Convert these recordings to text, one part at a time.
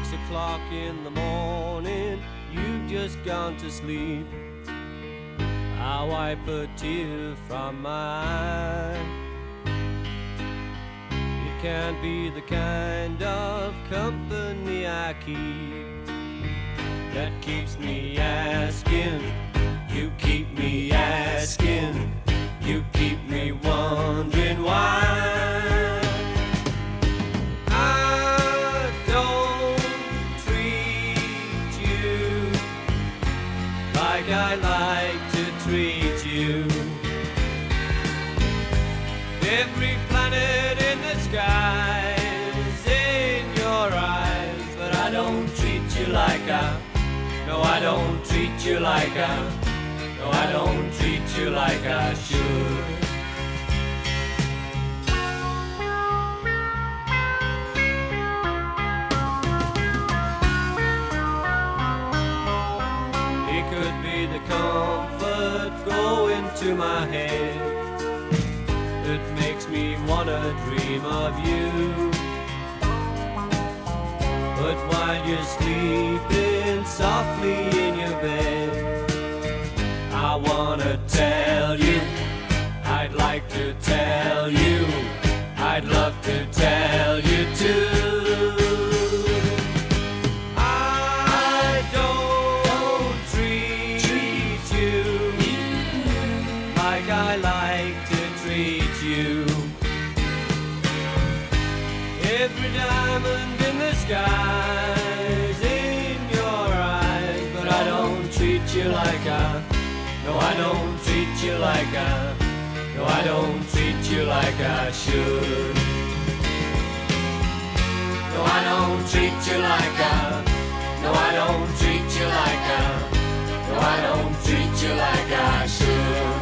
6 o'clock in the morning, you've just gone to sleep. I wipe a tear from my eye. It can't be the kind of company I keep that keeps me asking. You keep me asking. You keep me wondering why. I don't treat you like I like to treat you. Every planet in the sky is in your eyes, but I don't treat you like no, I don't treat you like no, I don't treat you like I should. It could be the comfort going to my head that makes me wanna dream of you. But while you're sleeping softly in your bed, I wanna tell you, I'd like to tell you, I'd love to tell you too. I don't treat you like I like to treat you. Every diamond in the sky's in your eyes, but I don't treat you like no, I don't treat you like no, I don't treat you like I should. No, I don't treat you like no, I don't treat you like no, I don't treat you like I should.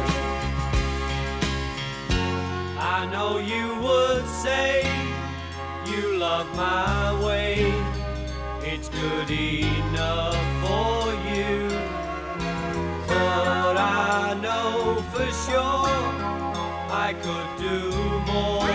I know you would say you love my way, it's good enough for you. But I know for sure I could do more.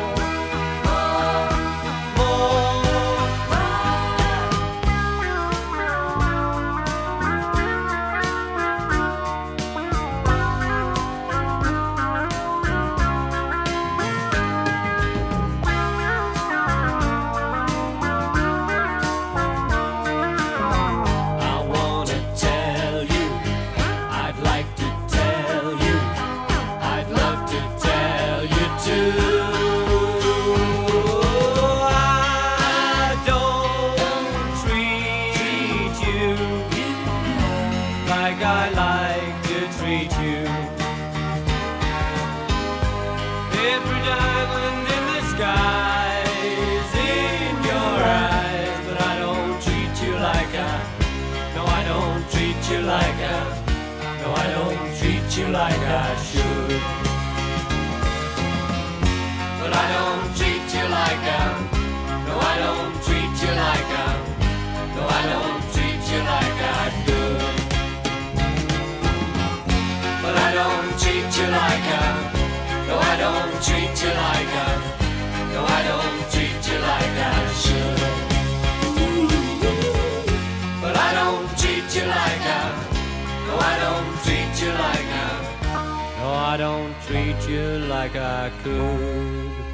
Like I like to treat you. Every diamond in the sky is in your eyes, but I don't treat you like no, I don't treat you like no, I don't treat you like I should. But I don't treat you like no, I don't treat you like no, I don't treat you like I could. But I don't treat you like no, I don't treat you like no, I don't treat you like I should. But I don't treat you like no, I don't treat you like no, I don't treat you like I could.